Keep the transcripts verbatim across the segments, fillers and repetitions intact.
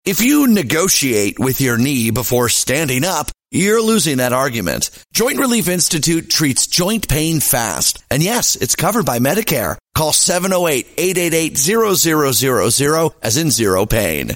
If you negotiate with your knee before standing up, you're losing that argument. Joint Relief Institute treats joint pain fast. And yes, it's covered by Medicare. Call seven oh eight, eight eight eight, zero zero zero zero as in zero pain.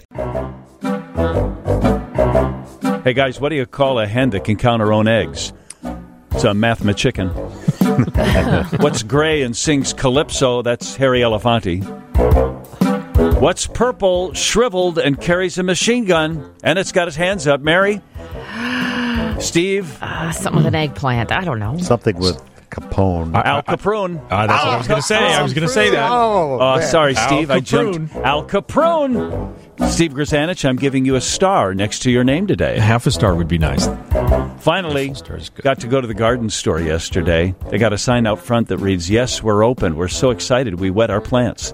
Hey guys, what do you call a hen that can count her own eggs? It's a mathma chicken. What's gray and sings calypso? That's Harry Elefanti. What's purple, shriveled, and carries a machine gun? And it's got his hands up. Mary? Steve? Uh, something with an eggplant. I don't know. Something with Capone. Uh, Al Caprone. Uh, that's Al what I was going to say. I was going to say that. Oh, uh, sorry, Al Steve. I Caprone. jumped. Al Caprone. Steve Grzanich, I'm giving you a star next to your name today. Half a star would be nice. Finally, got to go to the garden store yesterday. They got a sign out front that reads, "Yes, we're open. We're so excited we wet our plants."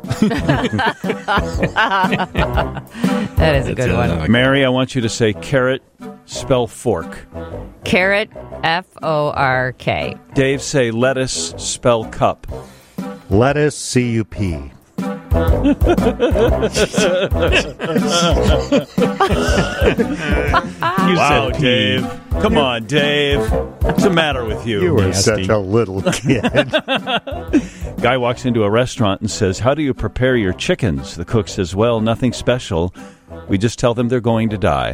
That is a good uh, one. Mary, I want you to say carrot, spell fork. Carrot, F O R K. Dave, say lettuce, spell cup. Lettuce, C U P. You Wow, said Dave. Come on, Dave. What's the matter with you? You were Nasty. such a little kid. Guy walks into a restaurant and says, "How do you prepare your chickens?" The cook says, "Well, nothing special. We just tell them they're going to die."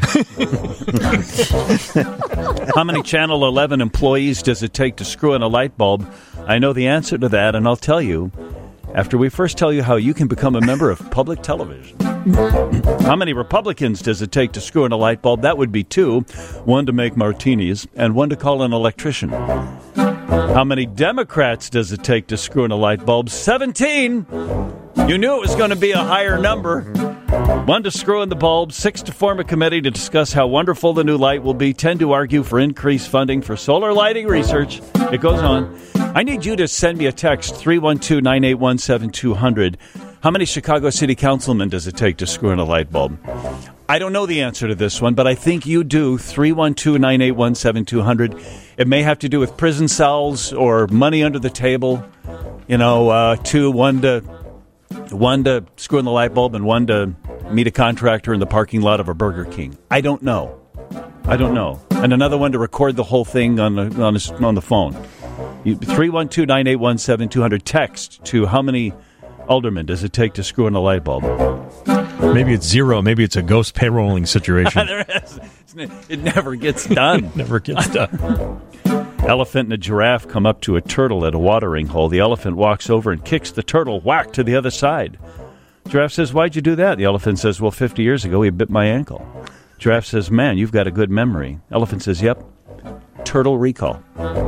How many Channel eleven employees does it take to screw in a light bulb? I know the answer to that, and I'll tell you after we first tell you how you can become a member of public television. How many Republicans does it take to screw in a light bulb? That would be two. One to make martinis and one to call an electrician. How many Democrats does it take to screw in a light bulb? seventeen. You knew it was going to be a higher number. One to screw in the bulb, six to form a committee to discuss how wonderful the new light will be, ten to argue for increased funding for solar lighting research. It goes on. I need you to send me a text, three one two, nine eight one, seven two zero zero. How many Chicago City Councilmen does it take to screw in a light bulb? I don't know the answer to this one, but I think you do, three one two, nine eight one, seven two zero zero. It may have to do with prison cells or money under the table. You know, uh, two, one to... One to screw in the light bulb and one to meet a contractor in the parking lot of a Burger King. I don't know. I don't know. And another one to record the whole thing on the on, a, on the phone. three one two, nine eight one, seven two zero zero. Text to how many aldermen does it take to screw in a light bulb? Maybe it's zero. Maybe it's a ghost payrolling situation. There is. It never gets done. Never gets done. Elephant and a giraffe come up to a turtle at a watering hole. The elephant walks over and kicks the turtle, whack, to the other side. Giraffe says, "Why'd you do that?" The elephant says, "Well, fifty years ago, he bit my ankle." Giraffe says, "Man, you've got a good memory." Elephant says, "Yep, turtle recall."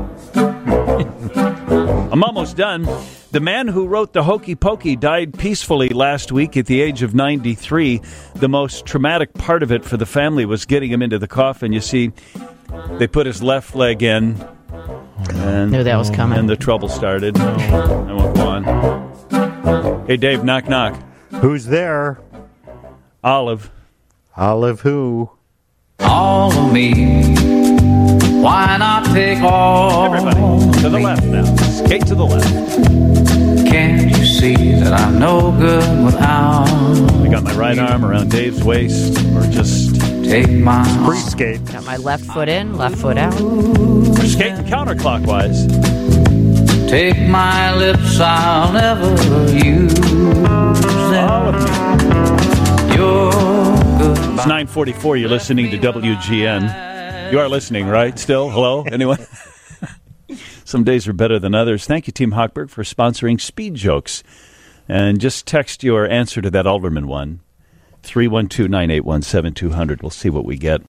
I'm almost done. The man who wrote the Hokey Pokey died peacefully last week at the age of ninety-three. The most traumatic part of it for the family was getting him into the coffin. You see, they put his left leg in. And, Knew that was coming. And the trouble started. I won't go on. Hey, Dave, knock, knock. Who's there? Olive. Olive who? All of me. Why not take all? Everybody, to the left now. Skate to the left. Can't you see that I'm no good without? I got my right arm around Dave's waist. Or just take my Free skate. Got my left foot in, left foot out. we're skating counterclockwise. Take my lips, I'll never use them. All of me. You're good. It's nine forty-four. You're listening to W G N. You are listening, right? Still? Hello? Anyone? Some days are better than others. Thank you, Team Hochberg, for sponsoring Speed Jokes. And just text your answer to that Alderman one. three one two, nine eight one, seven two zero zero. We'll see what we get.